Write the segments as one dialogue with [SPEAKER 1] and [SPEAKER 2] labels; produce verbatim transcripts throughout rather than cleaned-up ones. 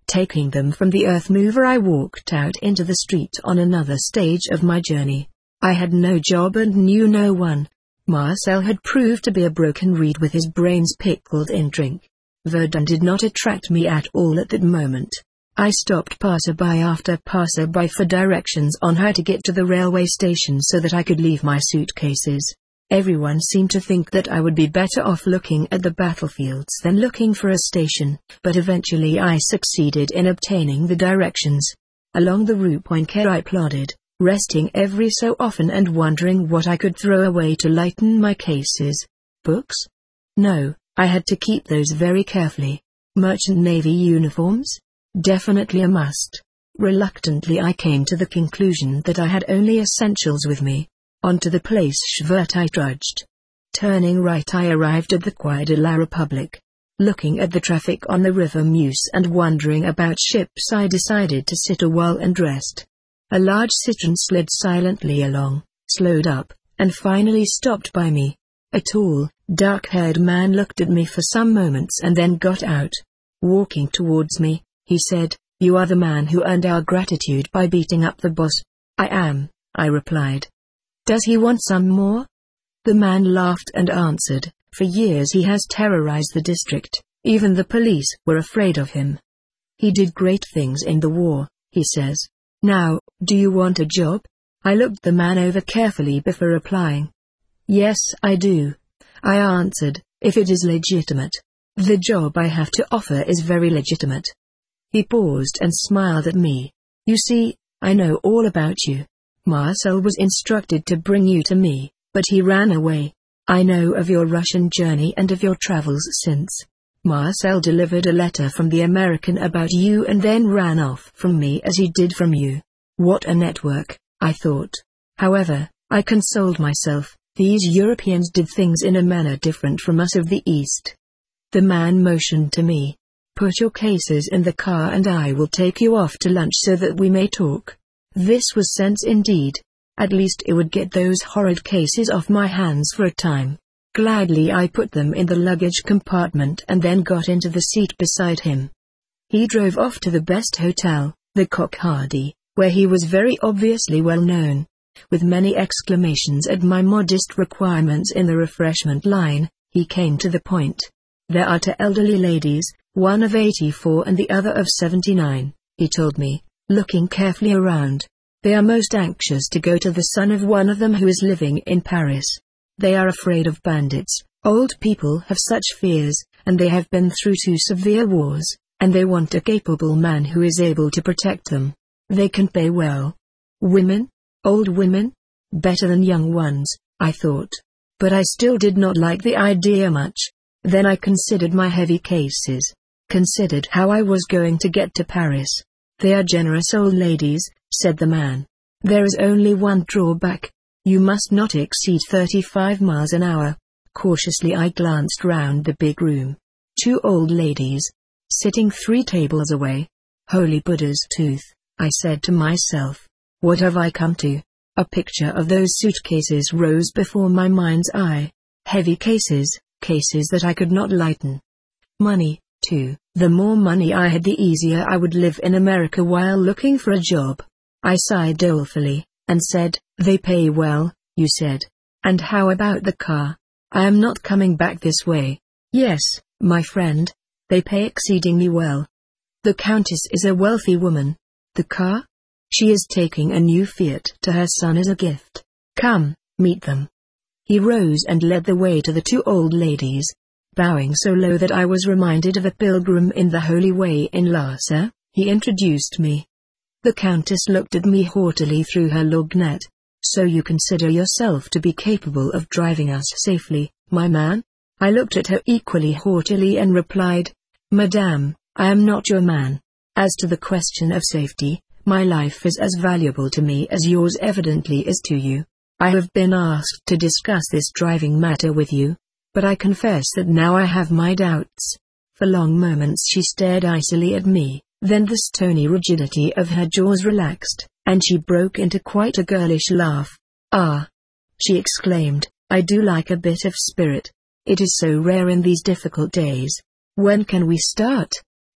[SPEAKER 1] Taking them from the earth mover, I walked out into the street on another stage of my journey. I had no job and knew no one. Marcel had proved to be a broken reed with his brains pickled in drink. Verdun did not attract me at all at that moment. I stopped passerby after passerby for directions on how to get to the railway station so that I could leave my suitcases. Everyone seemed to think that I would be better off looking at the battlefields than looking for a station, but eventually I succeeded in obtaining the directions. Along the Rue Poincare I plodded, resting every so often and wondering what I could throw away to lighten my cases. Books? No, I had to keep those very carefully. Merchant Navy uniforms? Definitely a must. Reluctantly I came to the conclusion that I had only essentials with me. Onto the Place Schvert I trudged. Turning right I arrived at the Quai de la République. Looking at the traffic on the River Meuse and wondering about ships, I decided to sit a while and rest. A large citron slid silently along, slowed up, and finally stopped by me. A tall, dark-haired man looked at me for some moments and then got out. Walking towards me, he said, "You are the man who earned our gratitude by beating up the boss." "I am," I replied. "Does he want some more?" The man laughed and answered, "For years he has terrorized the district. Even the police were afraid of him. He did great things in the war," he says. "Now, do you want a job?" I looked the man over carefully before replying. "Yes, I do," I answered, "if it is legitimate. The job I have to offer is very legitimate." He paused and smiled at me. "You see, I know all about you. Marcel was instructed to bring you to me, but he ran away. I know of your Russian journey and of your travels since. Marcel delivered a letter from the American about you and then ran off from me as he did from you. What a network, I thought. However, I consoled myself, these Europeans did things in a manner different from us of the East." The man motioned to me. "Put your cases in the car and I will take you off to lunch so that we may talk." This was sense indeed. At least it would get those horrid cases off my hands for a time. Gladly I put them in the luggage compartment and then got into the seat beside him. He drove off to the best hotel, the Coq Hardy, where he was very obviously well known. With many exclamations at my modest requirements in the refreshment line, he came to the point. "There are two elderly ladies, one of eighty-four and the other of seventy-nine, he told me, looking carefully around. "They are most anxious to go to the son of one of them who is living in Paris. They are afraid of bandits. Old people have such fears, and they have been through two severe wars, and they want a capable man who is able to protect them. They can pay well." Women? Old women? Better than young ones, I thought. But I still did not like the idea much. Then I considered my heavy cases. Considered how I was going to get to Paris. "They are generous old ladies," said the man. "There is only one drawback. You must not exceed thirty-five miles an hour." Cautiously I glanced round the big room. Two old ladies, sitting three tables away. Holy Buddha's tooth, I said to myself. What have I come to? A picture of those suitcases rose before my mind's eye. Heavy cases, cases that I could not lighten. Money, too. The more money I had, the easier I would live in America while looking for a job. I sighed dolefully, and said, "They pay well, you said. And how about the car? I am not coming back this way." "Yes, my friend. They pay exceedingly well. The Countess is a wealthy woman." "The car?" "She is taking a new Fiat to her son as a gift. Come, meet them." He rose and led the way to the two old ladies. Bowing so low that I was reminded of a pilgrim in the Holy Way in Lhasa, he introduced me. The Countess looked at me haughtily through her lorgnette. "So you consider yourself to be capable of driving us safely, my man?" I looked at her equally haughtily and replied, "Madame, I am not your man. As to the question of safety, my life is as valuable to me as yours evidently is to you. I have been asked to discuss this driving matter with you, but I confess that now I have my doubts." For long moments she stared icily at me, then the stony rigidity of her jaws relaxed, and she broke into quite a girlish laugh. "Ah!" she exclaimed, "I do like a bit of spirit. It is so rare in these difficult days. When can we start?"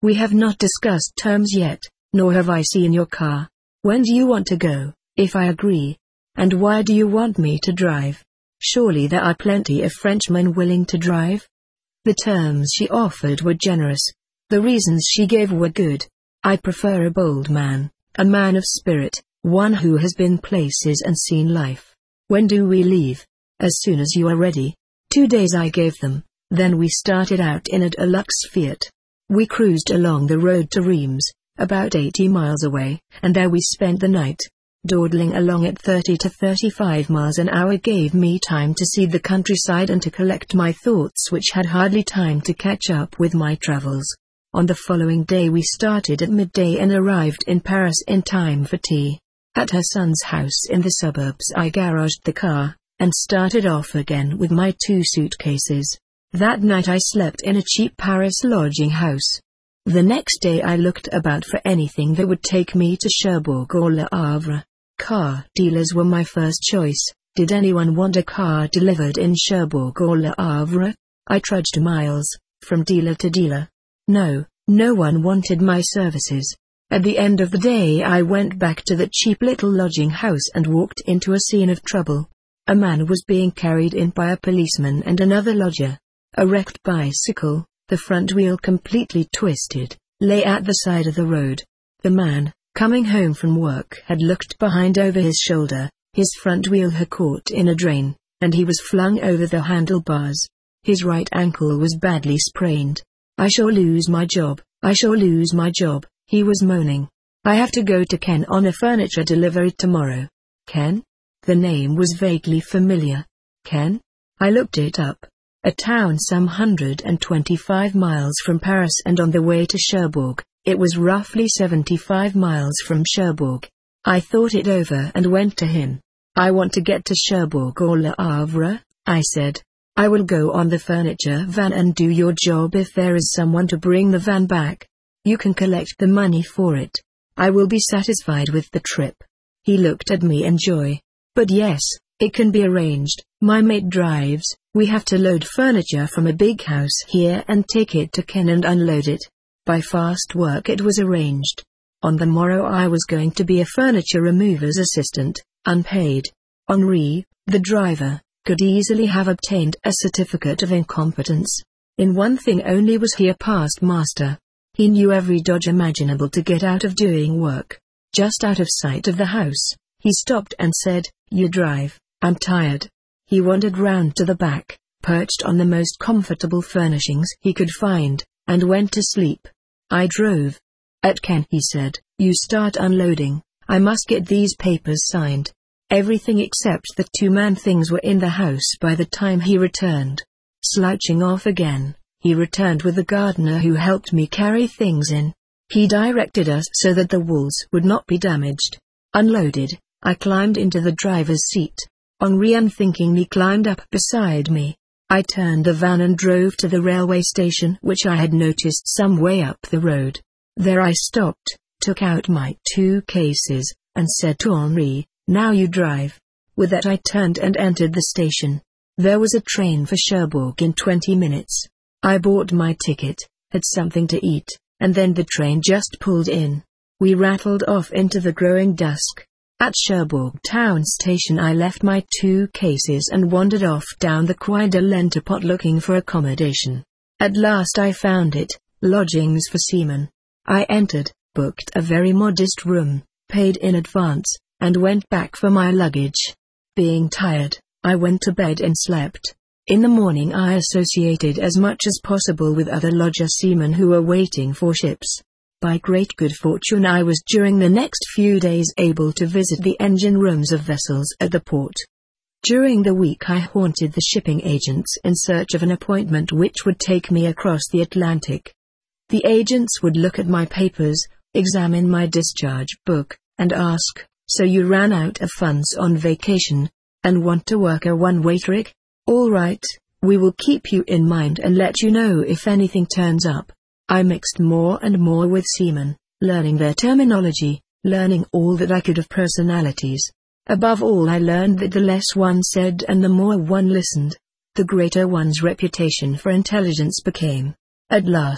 [SPEAKER 1] We have not discussed terms yet, nor have I seen your car. When do you want to go, if I agree? And why do you want me to drive? Surely there are plenty of Frenchmen willing to drive? The terms she offered were generous. The reasons she gave were good. I prefer a bold man, a man of spirit, one who has been places and seen life. When do we leave? As soon as you are ready. Two days I gave them, then we started out in a deluxe Fiat. We cruised along the road to Reims, about eighty miles away, and there we spent the night. Dawdling along at thirty to thirty-five miles an hour gave me time to see the countryside and to collect my thoughts, which had hardly time to catch up with my travels. On the following day we started at midday and arrived in Paris in time for tea. At her son's house in the suburbs I garaged the car, and started off again with my two suitcases. That night I slept in a cheap Paris lodging house. The next day I looked about for anything that would take me to Cherbourg or Le Havre. Car dealers were my first choice. Did anyone want a car delivered in Cherbourg or Le Havre? I trudged miles, from dealer to dealer. No, no one wanted my services. At the end of the day I went back to the cheap little lodging house and walked into a scene of trouble. A man was being carried in by a policeman and another lodger. A wrecked bicycle, the front wheel completely twisted, lay at the side of the road. The man, coming home from work, had looked behind over his shoulder. His front wheel had caught in a drain, and he was flung over the handlebars. His right ankle was badly sprained. I shall lose my job, I shall lose my job, he was moaning. I have to go to Ken on a furniture delivery tomorrow. Ken? The name was vaguely familiar. Ken? I looked it up. A town some hundred and twenty-five miles from Paris and on the way to Cherbourg. It was roughly seventy-five miles from Cherbourg. I thought it over and went to him. I want to get to Cherbourg or Le Havre, I said. I will go on the furniture van and do your job if there is someone to bring the van back. You can collect the money for it. I will be satisfied with the trip. He looked at me in joy. But yes, it can be arranged. My mate drives. We have to load furniture from a big house here and take it to Ken and unload it. By fast work it was arranged. On the morrow I was going to be a furniture remover's assistant, unpaid. Henri, the driver, could easily have obtained a certificate of incompetence. In one thing only was he a past master. He knew every dodge imaginable to get out of doing work. Just out of sight of the house, he stopped and said, "You drive, I'm tired." He wandered round to the back, perched on the most comfortable furnishings he could find, and went to sleep. I drove. At Ken, he said, "You start unloading. I must get these papers signed." Everything except the two-man things were in the house by the time he returned. Slouching off again, he returned with the gardener who helped me carry things in. He directed us so that the walls would not be damaged. Unloaded, I climbed into the driver's seat. Henri unthinkingly climbed up beside me. I turned the van and drove to the railway station, which I had noticed some way up the road. There I stopped, took out my two cases, and said to Henri, "Now you drive." With that I turned and entered the station. There was a train for Cherbourg in twenty minutes. I bought my ticket, had something to eat, and then the train just pulled in. We rattled off into the growing dusk. At Cherbourg town station I left my two cases and wandered off down the Quai de l'Entrepôt looking for accommodation. At last I found it, lodgings for seamen. I entered, booked a very modest room, paid in advance, and went back for my luggage. Being tired, I went to bed and slept. In the morning I associated as much as possible with other lodger seamen who were waiting for ships. By great good fortune I was during the next few days able to visit the engine rooms of vessels at the port. During the week I haunted the shipping agents in search of an appointment which would take me across the Atlantic. The agents would look at my papers, examine my discharge book, and ask, "So you ran out of funds on vacation, and want to work a one-way trick? All right, we will keep you in mind and let you know if anything turns up." I mixed more and more with seamen, learning their terminology, learning all that I could of personalities. Above all I learned that the less one said and the more one listened, the greater one's reputation for intelligence became. At last,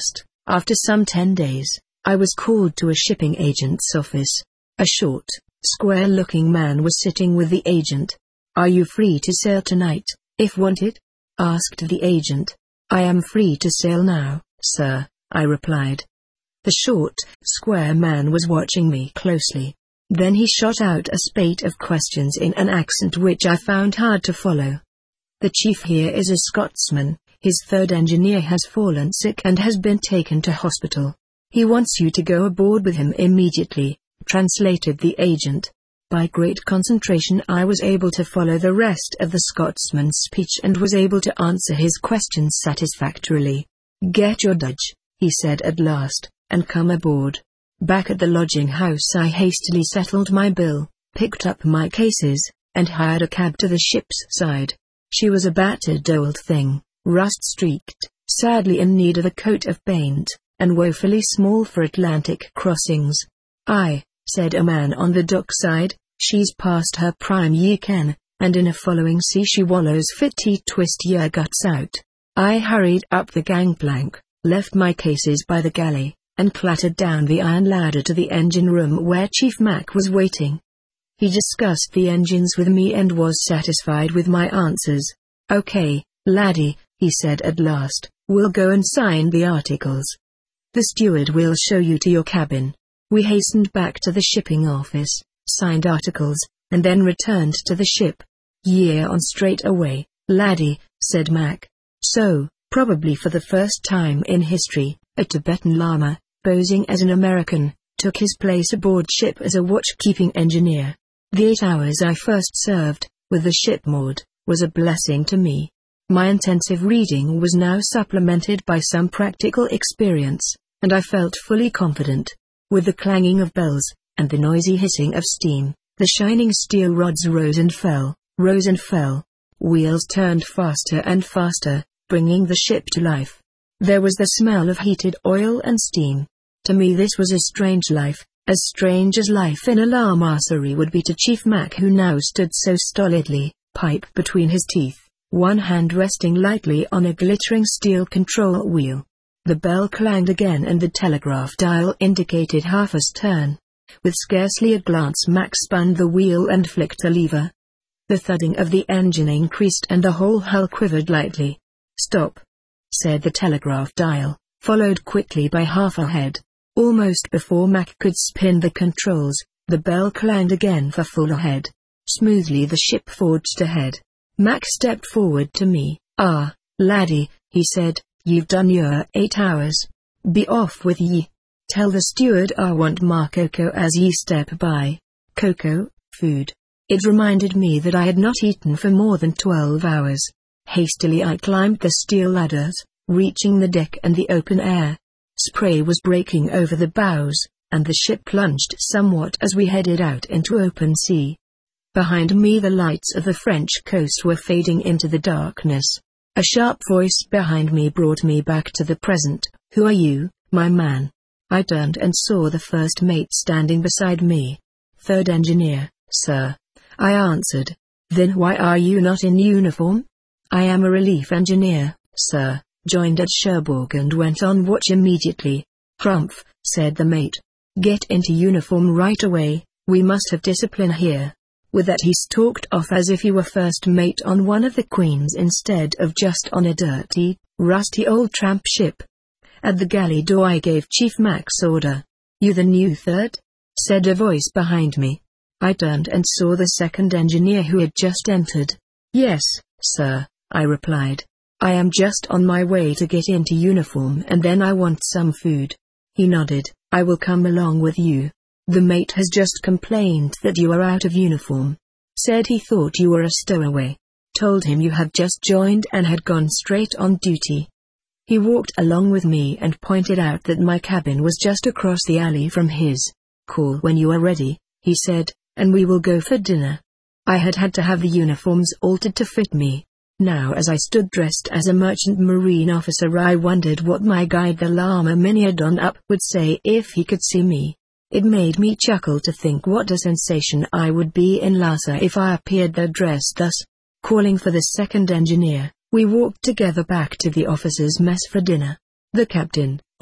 [SPEAKER 1] After some ten days, I was called to a shipping agent's office. A short, square-looking man was sitting with the agent. "Are you free to sail tonight, if wanted?" asked the agent. "I am free to sail now, sir," I replied. The short, square man was watching me closely. Then he shot out a spate of questions in an accent which I found hard to follow. "The chief here is a Scotsman. His third engineer has fallen sick and has been taken to hospital. He wants you to go aboard with him immediately," translated the agent. By great concentration I was able to follow the rest of the Scotsman's speech and was able to answer his questions satisfactorily. "Get your dodge," he said at last, "and come aboard." Back at the lodging house I hastily settled my bill, picked up my cases, and hired a cab to the ship's side. She was a battered old thing, rust-streaked, sadly in need of a coat of paint, and woefully small for Atlantic crossings. "Aye," said a man on the dockside, "she's past her prime ye ken, and in a following sea she wallows fit to twist yer guts out." I hurried up the gangplank, left my cases by the galley, and clattered down the iron ladder to the engine room where Chief Mack was waiting. He discussed the engines with me and was satisfied with my answers. "Okay, laddie," he said at last, "we'll go and sign the articles. The steward will show you to your cabin." We hastened back to the shipping office, signed articles, and then returned to the ship. "Ye're on straight away, laddie," said Mac. So, probably for the first time in history, a Tibetan Lama, posing as an American, took his place aboard ship as a watch-keeping engineer. The eight hours I first served, with the ship moored, was a blessing to me. My intensive reading was now supplemented by some practical experience, and I felt fully confident. With the clanging of bells, and the noisy hissing of steam, the shining steel rods rose and fell, rose and fell. Wheels turned faster and faster, bringing the ship to life. There was the smell of heated oil and steam. To me this was a strange life, as strange as life in a lamassery would be to Chief Mack, who now stood so stolidly, pipe between his teeth, one hand resting lightly on a glittering steel control wheel. The bell clanged again and the telegraph dial indicated half as turn. With scarcely a glance Mac spun the wheel and flicked a lever. The thudding of the engine increased and the whole hull quivered lightly. "Stop," said the telegraph dial, followed quickly by half a head. Almost before Mac could spin the controls, the bell clanged again for full ahead. Smoothly the ship forged ahead. Mac stepped forward to me. "Ah, laddie," he said, "you've done your eight hours. Be off with ye. Tell the steward I want more cocoa as ye step by." Cocoa, food. It reminded me that I had not eaten for more than twelve hours. Hastily I climbed the steel ladders, reaching the deck and the open air. Spray was breaking over the bows, and the ship plunged somewhat as we headed out into open sea. Behind me the lights of the French coast were fading into the darkness. A sharp voice behind me brought me back to the present. "Who are you, my man?" I turned and saw the first mate standing beside me. "Third engineer, sir," I answered. "Then why are you not in uniform?" "I am a relief engineer, sir, joined at Cherbourg and went on watch immediately." "Humph," said the mate. "Get into uniform right away, we must have discipline here." With that he stalked off as if he were first mate on one of the Queens instead of just on a dirty, rusty old tramp ship. At the galley door I gave Chief Mac's order. "You the new third?" said a voice behind me. I turned and saw the second engineer who had just entered. "Yes, sir," I replied. "I am just on my way to get into uniform and then I want some food." He nodded. "I will come along with you. The mate has just complained that you are out of uniform. Said he thought you were a stowaway. Told him you had just joined and had gone straight on duty." He walked along with me and pointed out that my cabin was just across the alley from his. "Call when you are ready," he said, "and we will go for dinner." I had had to have the uniforms altered to fit me. Now as I stood dressed as a merchant marine officer I wondered what my guide the Lama Miniadon up would say if he could see me. It made me chuckle to think what a sensation I would be in Lhasa if I appeared there dressed thus. Calling for the second engineer, we walked together back to the officers' mess for dinner. The captain,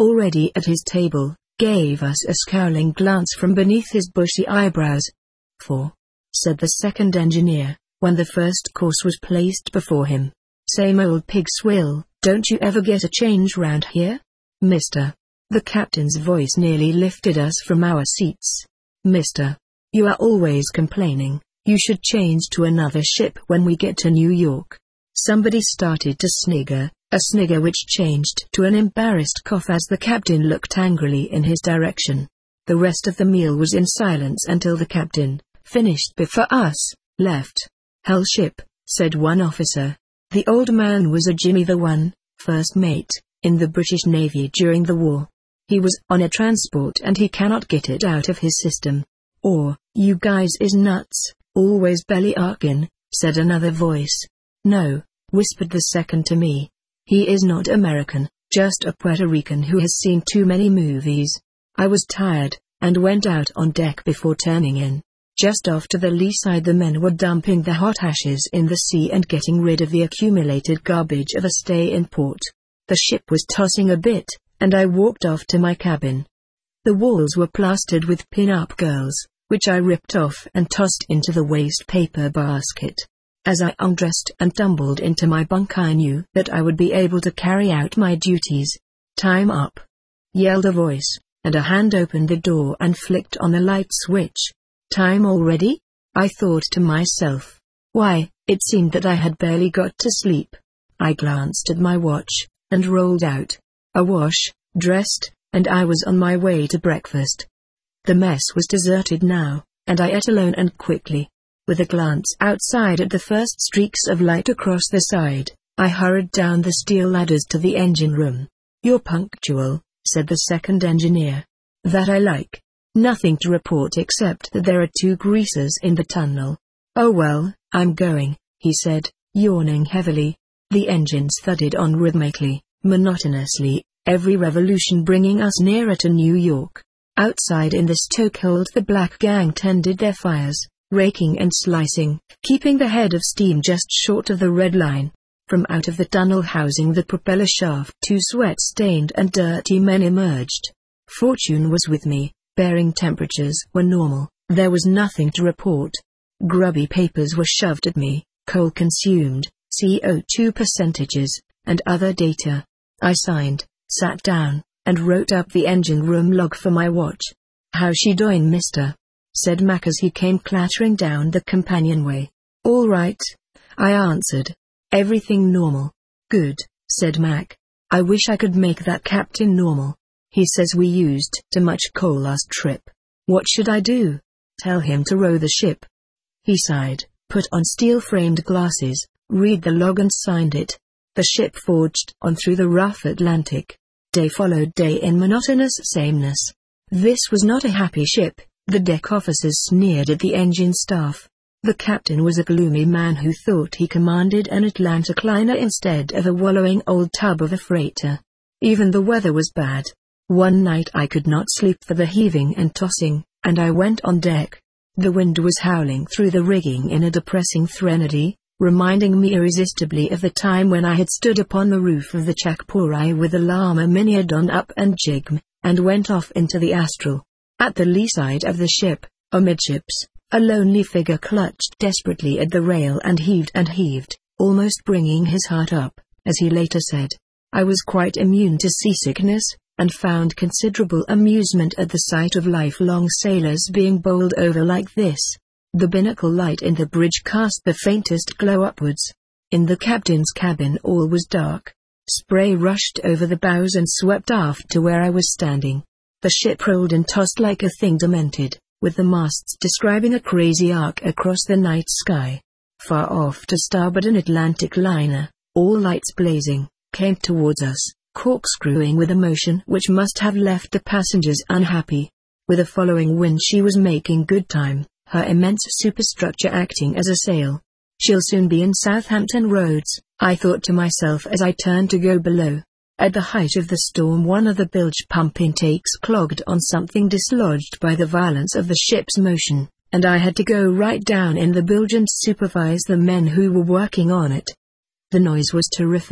[SPEAKER 1] already at his table, gave us a scowling glance from beneath his bushy eyebrows. "Four," said the second engineer, when the first course was placed before him. "Same old pig swill, don't you ever get a change round here, mister?" The captain's voice nearly lifted us from our seats. "Mister, you are always complaining. You should change to another ship when we get to New York." Somebody started to snigger, a snigger which changed to an embarrassed cough as the captain looked angrily in his direction. The rest of the meal was in silence until the captain, finished before us, left. "Hell ship," said one officer. The old man was a Jimmy the One, first mate, in the British Navy during the war. He was on a transport and he cannot get it out of his system. "Or, you guys is nuts, always belly aching," said another voice. "No," whispered the second to me. "He is not American, just a Puerto Rican who has seen too many movies." I was tired, and went out on deck before turning in. Just off to the lee side the men were dumping the hot ashes in the sea and getting rid of the accumulated garbage of a stay in port. The ship was tossing a bit, and I walked off to my cabin. The walls were plastered with pin-up girls, which I ripped off and tossed into the waste paper basket. As I undressed and tumbled into my bunk I knew that I would be able to carry out my duties. "Time up!" yelled a voice, and a hand opened the door and flicked on the light switch. "Time already?" I thought to myself. Why, it seemed that I had barely got to sleep. I glanced at my watch, and rolled out. A wash, dressed, and I was on my way to breakfast. The mess was deserted now, and I ate alone and quickly. With a glance outside at the first streaks of light across the side, I hurried down the steel ladders to the engine room. "You're punctual," said the second engineer. "That I like. Nothing to report except that there are two greasers in the tunnel." "Oh well, I'm going," he said, yawning heavily. The engines thudded on rhythmically, monotonously, every revolution bringing us nearer to New York. Outside in the stokehold the black gang tended their fires, raking and slicing, keeping the head of steam just short of the red line. From out of the tunnel housing the propeller shaft two sweat-stained and dirty men emerged. Fortune was with me. Bearing temperatures were normal, there was nothing to report. Grubby papers were shoved at me, coal consumed, C O two percentages, and other data. I signed, sat down, and wrote up the engine room log for my watch. "How's she doing, mister?" said Mac as he came clattering down the companionway. "All right," I answered. "Everything normal." "Good," said Mac. "I wish I could make that captain normal. He says we used too much coal last trip. What should I do?" "Tell him to row the ship." He sighed, put on steel-framed glasses, read the log and signed it. The ship forged on through the rough Atlantic. Day followed day in monotonous sameness. This was not a happy ship. The deck officers sneered at the engine staff. The captain was a gloomy man who thought he commanded an Atlantic liner instead of a wallowing old tub of a freighter. Even the weather was bad. One night I could not sleep for the heaving and tossing, and I went on deck. The wind was howling through the rigging in a depressing threnody, reminding me irresistibly of the time when I had stood upon the roof of the Chakpuri with the Lama Miniadon up and jig, and went off into the astral. At the lee side of the ship, amidships, a lonely figure clutched desperately at the rail and heaved and heaved, almost bringing his heart up, as he later said. I was quite immune to seasickness, and found considerable amusement at the sight of lifelong sailors being bowled over like this. The binnacle light in the bridge cast the faintest glow upwards. In the captain's cabin all was dark. Spray rushed over the bows and swept aft to where I was standing. The ship rolled and tossed like a thing demented, with the masts describing a crazy arc across the night sky. Far off to starboard an Atlantic liner, all lights blazing, came towards us, corkscrewing with a motion which must have left the passengers unhappy. With a following wind she was making good time, her immense superstructure acting as a sail. "She'll soon be in Southampton Roads," I thought to myself as I turned to go below. At the height of the storm one of the bilge pump intakes clogged on something dislodged by the violence of the ship's motion, and I had to go right down in the bilge and supervise the men who were working on it. The noise was terrific,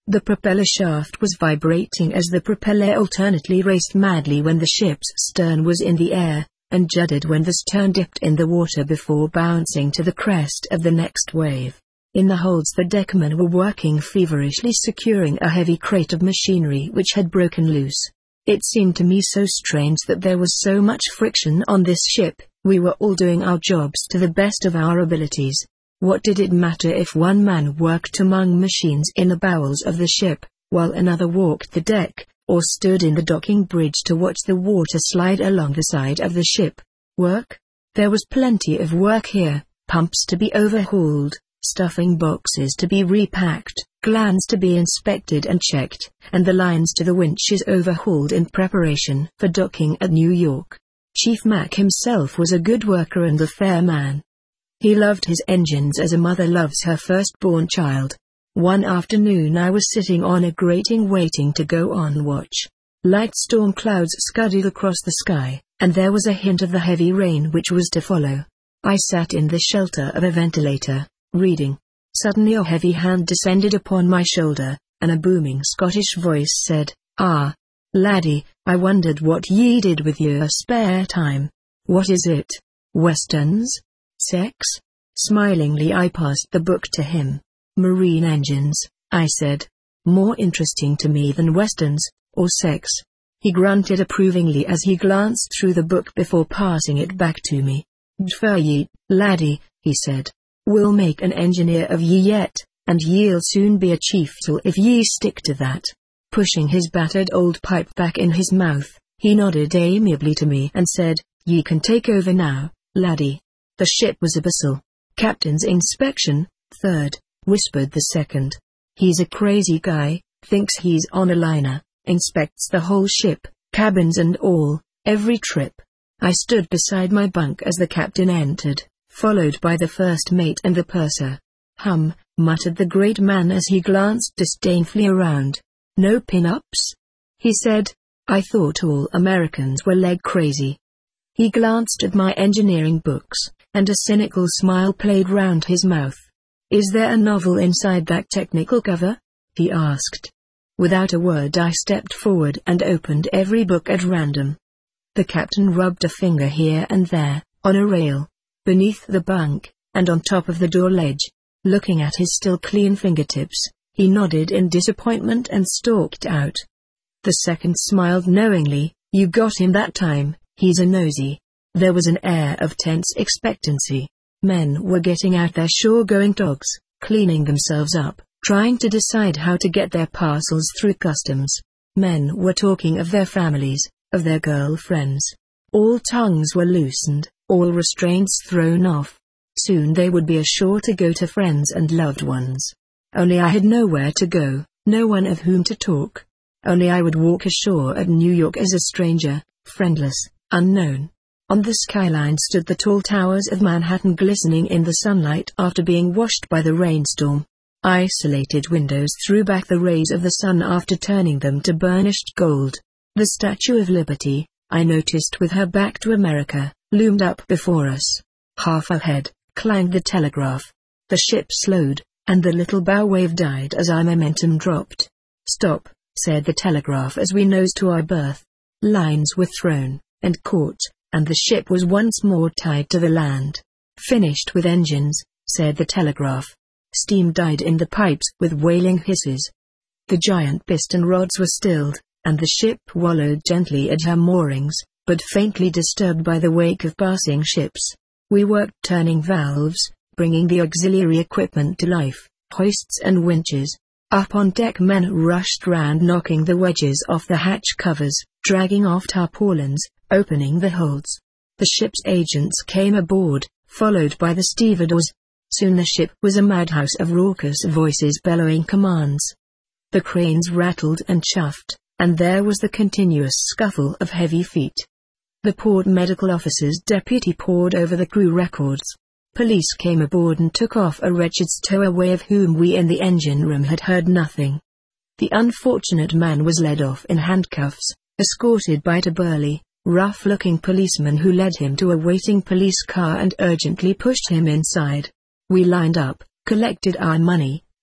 [SPEAKER 1] The propeller shaft was vibrating as the propeller alternately raced madly when the ship's stern was in the air, and juddered when the stern dipped in the water before bouncing to the crest of the next wave. In the holds the deckmen were working feverishly securing a heavy crate of machinery which had broken loose. It seemed to me so strange that there was so much friction on this ship. We were all doing our jobs to the best of our abilities. What did it matter if one man worked among machines in the bowels of the ship, while another walked the deck, or stood in the docking bridge to watch the water slide along the side of the ship? Work? There was plenty of work here, pumps to be overhauled, stuffing boxes to be repacked, glands to be inspected and checked, and the lines to the winches overhauled in preparation for docking at New York. Chief Mack himself was a good worker and a fair man. He loved his engines as a mother loves her firstborn child. One afternoon I was sitting on a grating waiting to go on watch. Light storm clouds scudded across the sky, and there was a hint of the heavy rain which was to follow. I sat in the shelter of a ventilator, reading. Suddenly a heavy hand descended upon my shoulder, and a booming Scottish voice said, "Ah, laddie, I wondered what ye did with your spare time. What is it? Westerns? Sex?" Smilingly I passed the book to him. "Marine engines," I said. "More interesting to me than westerns, or sex." He grunted approvingly as he glanced through the book before passing it back to me. "D'fer ye, laddie," he said. "We'll make an engineer of ye yet, and ye'll soon be a chief till if ye stick to that." Pushing his battered old pipe back in his mouth, he nodded amiably to me and said, "Ye can take over now, laddie." The ship was abyssal. "Captain's inspection, third," whispered the second. "He's a crazy guy, thinks he's on a liner, inspects the whole ship, cabins and all, every trip." I stood beside my bunk as the captain entered, followed by the first mate and the purser. "Hum," muttered the great man as he glanced disdainfully around. "No pin-ups?" he said. "I thought all Americans were leg crazy." He glanced at my engineering books, and a cynical smile played round his mouth. "Is there a novel inside that technical cover?" he asked. Without a word I stepped forward and opened every book at random. The captain rubbed a finger here and there, on a rail, beneath the bunk, and on top of the door ledge. Looking at his still clean fingertips, he nodded in disappointment and stalked out. The second smiled knowingly. "You got him that time, he's a nosy." There was an air of tense expectancy. Men were getting out their shore-going dogs, cleaning themselves up, trying to decide how to get their parcels through customs. Men were talking of their families, of their girlfriends. All tongues were loosened, all restraints thrown off. Soon they would be ashore to go to friends and loved ones. Only I had nowhere to go, no one of whom to talk. Only I would walk ashore at New York as a stranger, friendless, unknown. On the skyline stood the tall towers of Manhattan glistening in the sunlight after being washed by the rainstorm. Isolated windows threw back the rays of the sun after turning them to burnished gold. The Statue of Liberty, I noticed with her back to America, loomed up before us. Half ahead, clanged the telegraph. The ship slowed, and the little bow wave died as our momentum dropped. "Stop," said the telegraph as we nosed to our berth. Lines were thrown, and caught, and the ship was once more tied to the land. "Finished with engines," said the telegraph. Steam died in the pipes with wailing hisses. The giant piston rods were stilled, and the ship wallowed gently at her moorings, but faintly disturbed by the wake of passing ships. We worked turning valves, bringing the auxiliary equipment to life, hoists and winches. Up on deck men rushed round knocking the wedges off the hatch covers, dragging off tarpaulins, opening the holds. The ship's agents came aboard, followed by the stevedores. Soon the ship was a madhouse of raucous voices bellowing commands. The cranes rattled and chuffed, and there was the continuous scuffle of heavy feet. The port medical officer's deputy pored over the crew records. Police came aboard and took off a wretched stowaway of whom we in the engine room had heard nothing. The unfortunate man was led off in handcuffs, escorted by a burly, rough-looking policeman who led him to a waiting police car and urgently pushed him inside. We lined up, collected our money,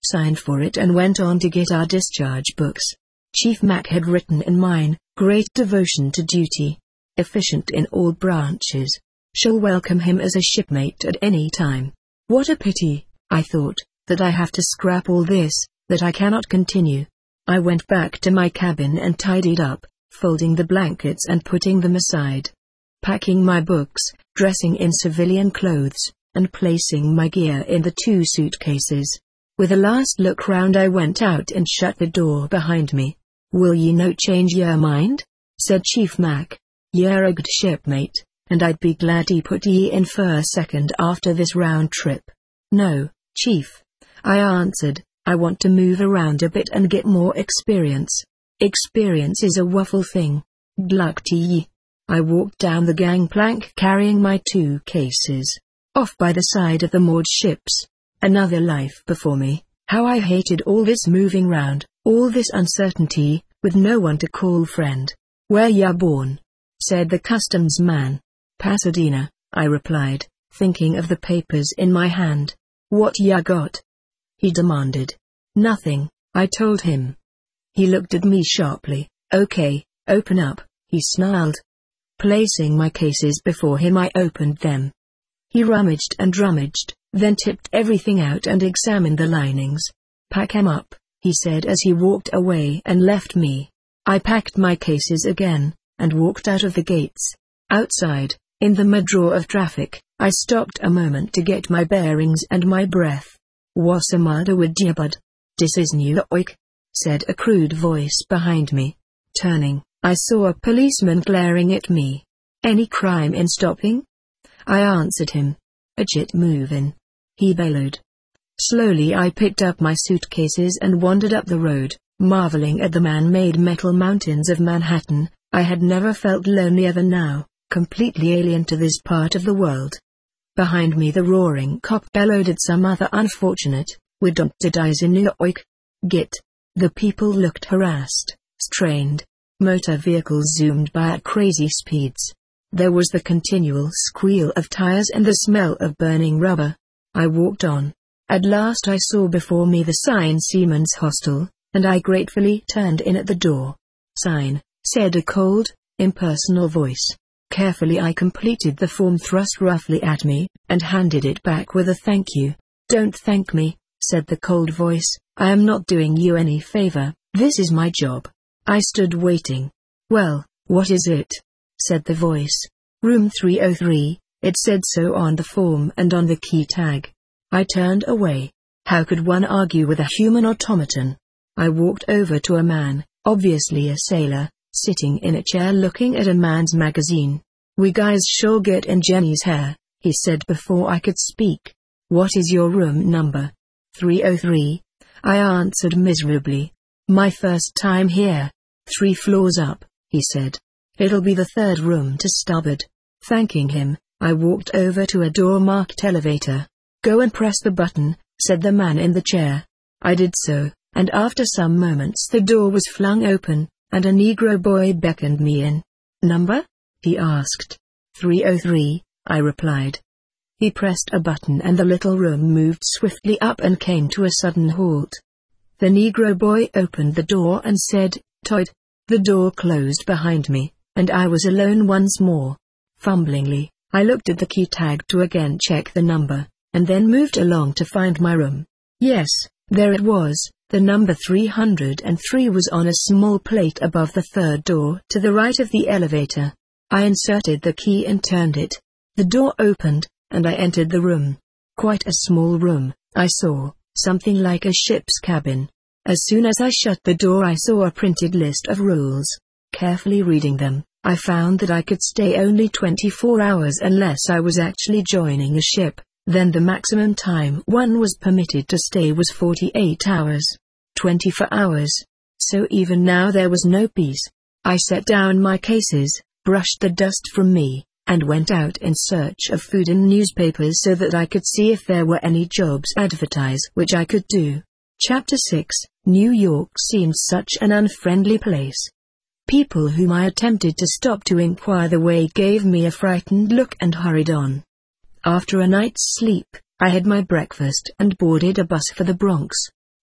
[SPEAKER 1] signed for it and went on to get our discharge books. Chief Mac had written in mine, "Great devotion to duty. Efficient in all branches. Shall welcome him as a shipmate at any time." What a pity, I thought, that I have to scrap all this, that I cannot continue. I went back to my cabin and tidied up, folding the blankets and putting them aside. Packing my books, dressing in civilian clothes, and placing my gear in the two suitcases. With a last look round I went out and shut the door behind me. "Will ye no change your mind?" said Chief Mac. "Ye're a good shipmate, and I'd be glad to put ye in for a second after this round trip." "No, Chief," I answered, "I want to move around a bit and get more experience." "Experience is a waffle thing. Good luck to ye." I walked down the gangplank carrying my two cases. Off by the side of the moored ships. Another life before me. How I hated all this moving round, all this uncertainty, with no one to call friend. "Where ya born?" said the customs man. "Pasadena," I replied, thinking of the papers in my hand. "What ya got?" he demanded. "Nothing," I told him. He looked at me sharply. "Okay, open up," he snarled. Placing my cases before him, I opened them. He rummaged and rummaged, then tipped everything out and examined the linings. "Pack 'em up," he said as he walked away and left me. I packed my cases again, and walked out of the gates. Outside, in the mud-draw of traffic, I stopped a moment to get my bearings and my breath. "What's the matter with ya, bud? Dis is New York," said a crude voice behind me. Turning, I saw a policeman glaring at me. "Any crime in stopping?" I answered him. "A jit movin'," he bellowed. Slowly I picked up my suitcases and wandered up the road, marveling at the man-made metal mountains of Manhattan. I had never felt lonelier than now, completely alien to this part of the world. Behind me the roaring cop bellowed at some other unfortunate, "We don't die in New York." Git. The people looked harassed, strained. Motor vehicles zoomed by at crazy speeds. There was the continual squeal of tires and the smell of burning rubber. I walked on. At last I saw before me the sign Seaman's Hostel, and I gratefully turned in at the door. "Sign," said a cold, impersonal voice. Carefully I completed the form thrust roughly at me, and handed it back with a "Thank you." "Don't thank me," said the cold voice. "I am not doing you any favor, this is my job." I stood waiting. "Well, what is it?" said the voice. "Room three oh three, it said so on the form and on the key tag." I turned away. How could one argue with a human automaton? I walked over to a man, obviously a sailor, sitting in a chair looking at a man's magazine. "We guys sure get in Jenny's hair," he said before I could speak. "What is your room number?" three oh three. I answered miserably. "My first time here. Three floors up," he said. "It'll be the third room to starboard." Thanking him, I walked over to a door marked elevator. "Go and press the button," said the man in the chair. I did so, and after some moments the door was flung open, and a Negro boy beckoned me in. "Number?" he asked. three oh three, I replied. He pressed a button and the little room moved swiftly up and came to a sudden halt. The Negro boy opened the door and said, "Todd." The door closed behind me, and I was alone once more. Fumblingly, I looked at the key tag to again check the number, and then moved along to find my room. Yes, there it was. The number three hundred three was on a small plate above the third door to the right of the elevator. I inserted the key and turned it. The door opened, and I entered the room. Quite a small room, I saw, something like a ship's cabin. As soon as I shut the door I saw a printed list of rules. Carefully reading them, I found that I could stay only twenty-four hours unless I was actually joining a ship. Then the maximum time one was permitted to stay was forty-eight hours. twenty-four hours. So even now there was no peace. I set down my cases, brushed the dust from me, and went out in search of food and newspapers so that I could see if there were any jobs advertised which I could do. Chapter six. New York seemed such an unfriendly place. People whom I attempted to stop to inquire the way gave me a frightened look and hurried on. After a night's sleep, I had my breakfast and boarded a bus for the Bronx.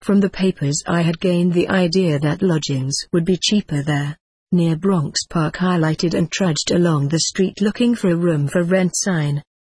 [SPEAKER 1] From the papers I had gained the idea that lodgings would be cheaper there. Near Bronx Park I lighted and trudged along the street looking for a room for rent sign.